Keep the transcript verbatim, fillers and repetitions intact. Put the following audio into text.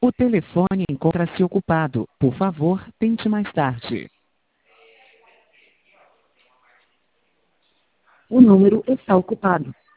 O telefone encontra-se ocupado. Por favor, tente mais tarde. O número está ocupado.